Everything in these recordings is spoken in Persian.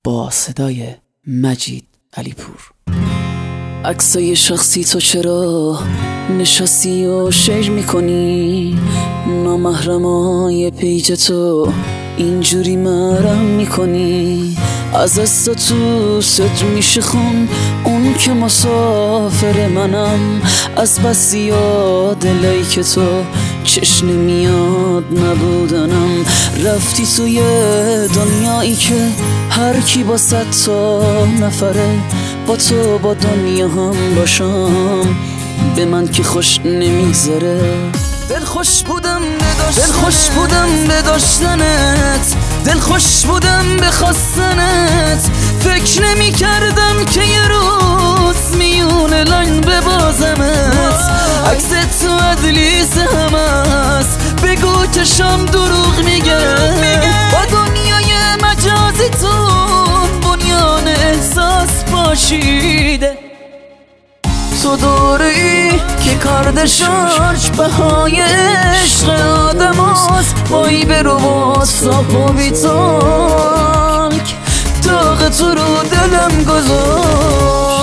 با صدای مجید علیپور. عکسای شخصی تو چرا نشستی و شیر میکنی؟ نامحرمای پیج تو اینجوری مرم میکنی. از استاتوست میشه خون اون که مسافر منم. از بس زیاد لایک تو چشم میاد نبودنم. رفتی توی دنیایی که هر کی با 100 تا نفره. با تو با دنیا هم باشم به من که خوش نمیگذره. دلخوش بودم به داشتنت، دلخوش بودم به خواستنت. فکر نمی کردم که یه روز میون لاین ببازمت. عکست تو ادلیس هم هست، بگو چشم دروغ میگه. با دنیای مجازیتون بنیان احساس پاشیده. تو دوره‌ای که کارد شارژ بهای عشق آدم هست. بایی برو با صاف و بیتالک داغ تو رو دلم گذاشت.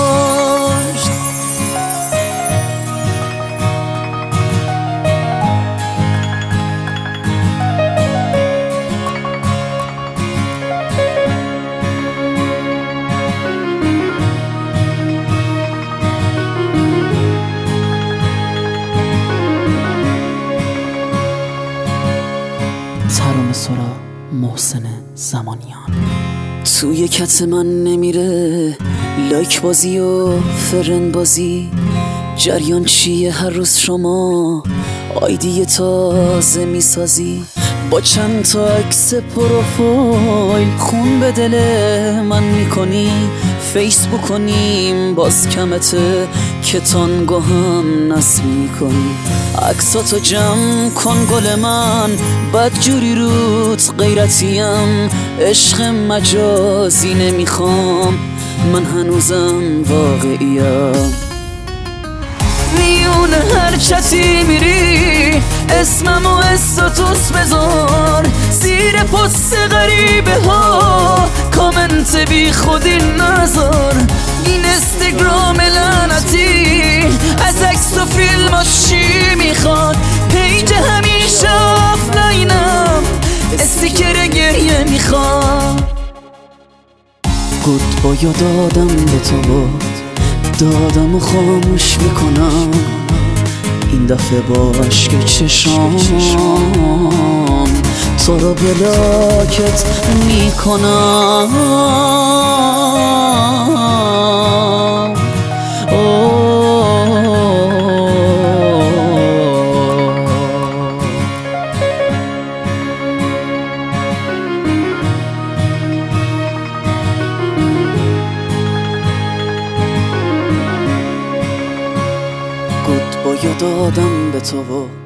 ترانه سرا محسن زمانیان. توی کت من نمیره لایک بازی و فرند بازی. جریان چیه هر روز شما آیدی تازه میسازی؟ با چند تا عکس پروفایل خون به دل من میکنی. فیسبوک کنیم باز کمته که تانگو هم نصب میکنی. عکساتو جمع کن گل من بدجوری روت غیرتیم. عشق مجازی نمیخوام من هنوزم واقعیم. میون هر چتی میری اسمم و استاتوس بذار. زیر پست غریبه ها کامنت بی خودی نذار. این اینستاگرام لعنتی از عکس و فیلماش چی میخواد؟ پیج همیشه آفلاینم استیکر گریه میخواد. گود با یا دادم به تو بود دادم و خاموش میکنم. این دفعه با عشق چشام تو رو بلاکت میکنم. گود با یا دادم به تو